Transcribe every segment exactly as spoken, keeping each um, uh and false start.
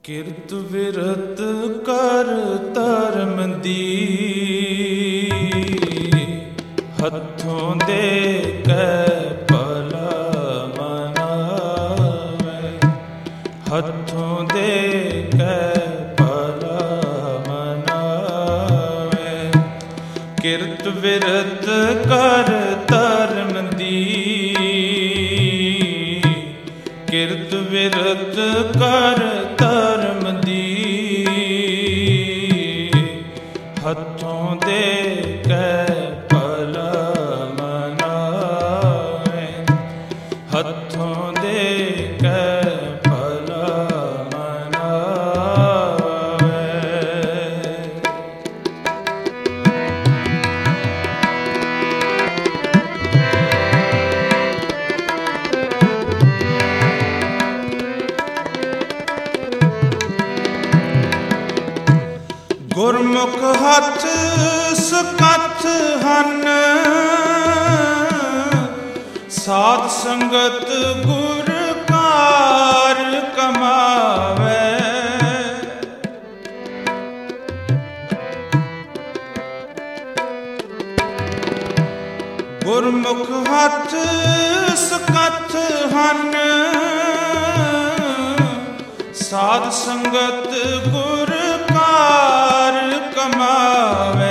ਕਿਰਤ ਬਿਰਤ ਕਰ ਧਰਮ ਦੀ, ਹੱਥੋਂ ਦੇ ਕੈ ਭਲਾ ਮਨਾਵੇ, ਹੱਥੋਂ ਦੇ ਕੈ ਭਲਾ ਮਨਾਵੇ। ਕਿਰਤ ਬਿਰਤ ਕਰ ਧਰਮ ਦੀ, ਕਿਰਤ ਬਿਰਤ ਕਰ ਧਰਮ ਦੀ, ਹੱਥੋਂ ਦੇ ਕੈ ਭਲਾ ਮਨਾਵੇ, ਹੱਥੋਂ ਦੇ ਕੈ ਭਲਾ ਮਨਾਵੇ। ਗੁਰਮੁਖ ਹੱਥ ਸਕੱਥ ਹਨ, ਸਾਧ ਸੰਗਤ ਗੁਰ ਕਾਰ ਕਮਾਵੇ। ਗੁਰਮੁਖ ਹੱਥ ਸਕੱਥ ਹਨ, ਸਾਧ ਸੰਗਤ ਗੁਰ ਕਾਰ ਕਮਾਵੇ।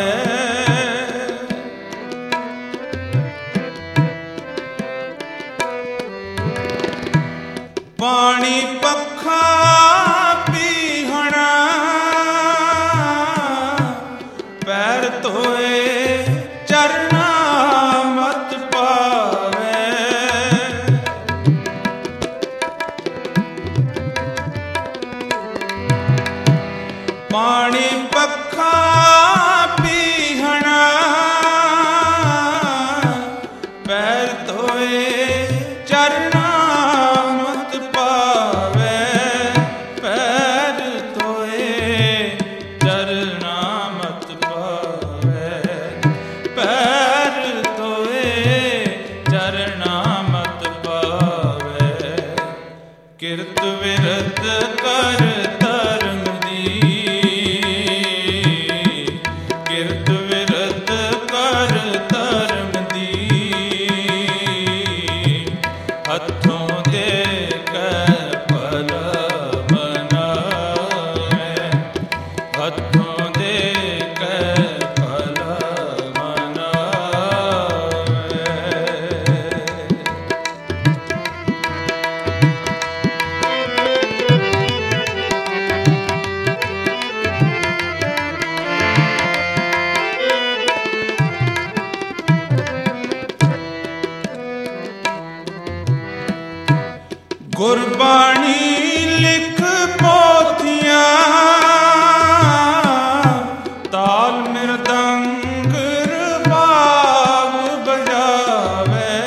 ਪਾਣੀ ਪੱਖਾ ਪੀਹਣਾ, ਪੈਰ ਧੋਏ ਚਰਨਾ ਮਤ ਪਾਵੇ। ਪਾਣੀ ਪੱਖਾ ਪੀਹਣਾ, ਪੈਰ ਧੋਏ ਚਰਨਾ ਮਤ ਪਾਵੇ। ਪੈਰ ਧੋਏ ਚਰਨਾ ਮਤ ਪਾਵੇ, ਪੈਰ ਧੋਏ ਚਰਨਾ ਮਤ ਪਾਵੇ। ਕਿਰਤ ਬਿਰਤ ਕਰ ਧਰਮ ਦੀ, ਕਿਰਤ ਬਿਰਤ ਕਰ ਧਰਮ ਦੀ, ਹੱਥੋਂ ਦੇ ਕੈ ਭਲਾ ਮਨਾਵੇ, ਹੱਥੋਂ ਦੇ ਕੈ ਭਲਾ ਮਨਾਵੇ। ਗੁਰਬਾਣੀ ਲਿਖ ਪੋਥੀਆਂ, ਤਾਲ ਮਿਰਦੰਗ ਰਬਾਬ ਬਜਾਵੇ।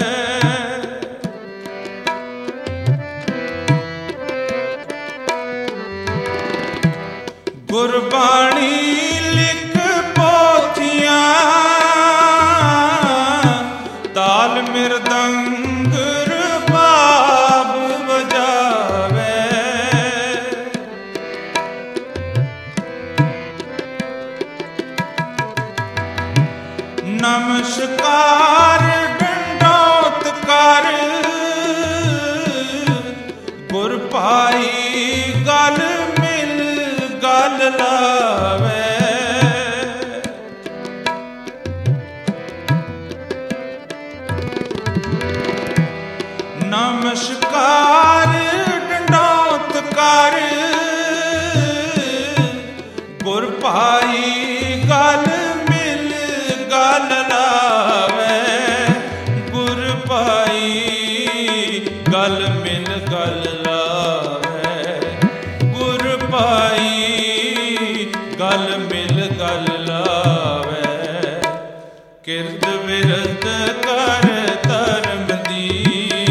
ਗੁਰਬਾਣੀ ਲਿਖ ਪੋਥੀਆਂ, ਤਾਲ ਮਿਰਦੰਗ ਰਬਾਬ ਬਜਾਵੇ। ਨਮਸਕਾਰ ਡੰਡੋਤ ਕਰ, ਗੁਰ ਭਾਈ ਗਲ ਮਿਲ ਗਲ ਲਾਵੇ। ਨਮਸਕਾਰ ਡੰਡੋਤ ਕਰ, ਗੁਰ ਭਾਈ ਗਲ ਮਿਲ ਗਲ ਲਾਵੇ। ਗੁਰ ਭਾਈ ਗਲ ਮਿਲ ਗਲ ਲਾਵੇ, ਗੁਰ ਭਾਈ ਗਲ ਮਿਲ ਗਲ ਲਾਵੇ। ਕਿਰਤ ਬਿਰਤ ਕਰ ਧਰਮ ਦੀ,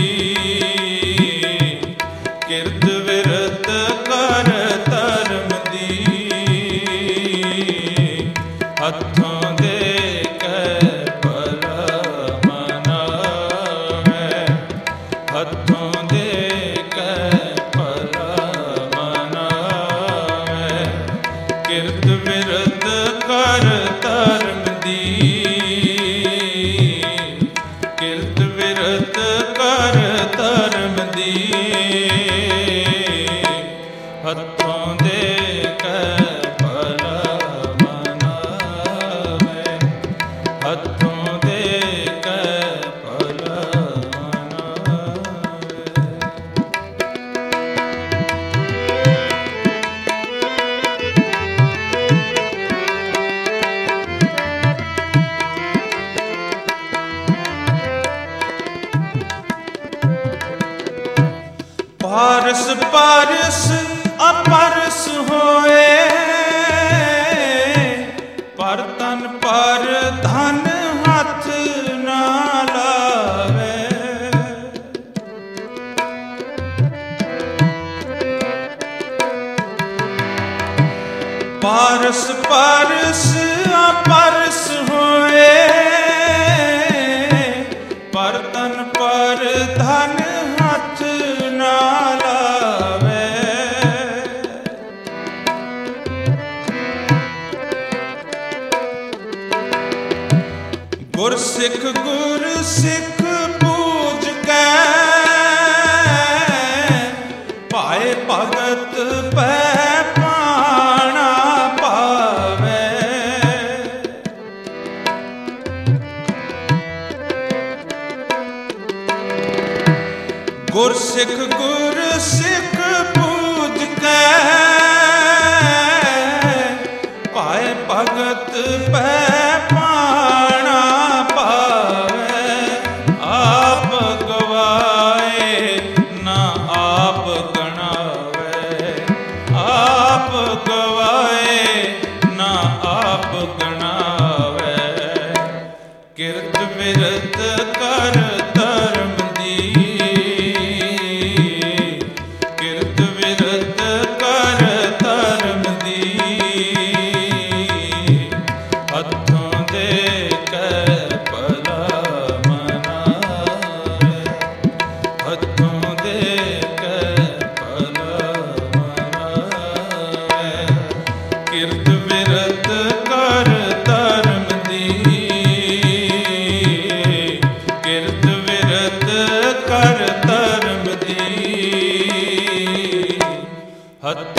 ਕਿਰਤ ਬਿਰਤ ਕਰ ਧਰਮ ਦੀ, ਹੱਥੋਂ ਦੇ ਕੈ ਭਲਾ ਮਨਾਵੇ, ਹੱਥੋਂ ਦੇ ਕੈ ਭਲਾ ਮਨਾਵੇ। ਪਾਰਸ ਪਾਰਸ ਅਪਰਸ ਹੋਏ, ਪਰ ਤਨ ਪਰ ਧਨ ਹੱਥ ਨਾ ਲਾਵੇ। ਪਾਰਸ ਪਾਰਸ ਅਪਰਸ ਹੋਏ, ਪਰ ਤਨ ਪਰ ਧਨ ਹੱਥ ਨਾ ਲਾਵੇ। ਗੁਰ ਸਿੱਖ ਗੁਰ ਸਿੱਖ ਪੂਜ ਕੇ, ਭਾਏ ਭਗਤ ਪੈ ਪਾਣਾ ਪਾਵੇ। ਗੁਰ ਸਿੱਖ ਗੁਰ ਸਿੱਖ ਪੂਜ ਕੇ, ਭਾਏ ਭਗਤ ਪੈ ਪਾਣਾ ਪਾਵੇ। ਆਪ ਗਵਾਏ ਨਾ ਆਪ ਗਣਾਵੇ, ਆਪ ਗਵਾਏ ਨਾ ਆਪ ਗਣਾਵੇ। ਕਿਰਤ ਬਿਰਤ ਕਰ ਧਰਮ ਦੀ, ਕਿਰਤ ਬਿਰਤ ਕਰ ਧਰਮ ਦੀ। ਹੱਥੋਂ ਦੇ ਕੇ ਭਲਾ ਮਨਾਵੇ, ਹੱਥੋਂ ਦੇ ਕੇ ਭਲਾ ਮਨਾਵੇ। ਕਿਰਤ ਬਿਰਤ ਕਰ ਧਰਮ ਦੀ, ਕਿਰਤ ਬਿਰਤ ਕਰ ਧਰਮ ਦੀ। ਹੱਥ